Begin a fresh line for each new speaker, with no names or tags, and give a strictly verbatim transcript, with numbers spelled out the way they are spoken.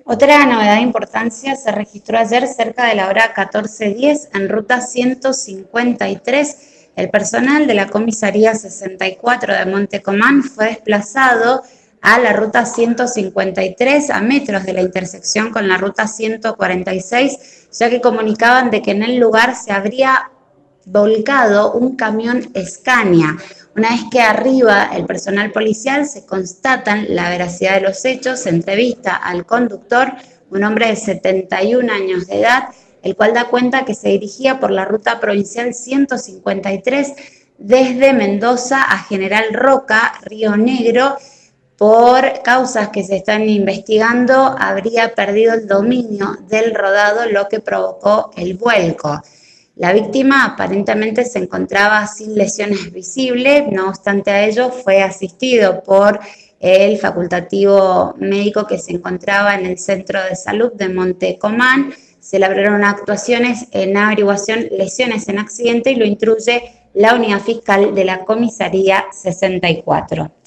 Otra novedad de importancia se registró ayer cerca de la hora catorce diez en ruta ciento cincuenta y tres. El personal de la comisaría sesenta y cuatro de Montecomán fue desplazado a la ruta ciento cincuenta y tres a metros de la intersección con la ruta ciento cuarenta y seis, ya que comunicaban de que en el lugar se habría volcado un camión Scania. Una vez que arriba el personal policial se constatan la veracidad de los hechos, se entrevista al conductor, un hombre de setenta y un años de edad, el cual da cuenta que se dirigía por la ruta provincial ciento cincuenta y tres desde Mendoza a General Roca, Río Negro. Por causas que se están investigando, habría perdido el dominio del rodado, lo que provocó el vuelco. La víctima aparentemente se encontraba sin lesiones visibles, no obstante a ello fue asistido por el facultativo médico que se encontraba en el Centro de Salud de Montecomán. Se elaboraron actuaciones en averiguación lesiones en accidente y lo instruye la unidad fiscal de la comisaría sesenta y cuatro.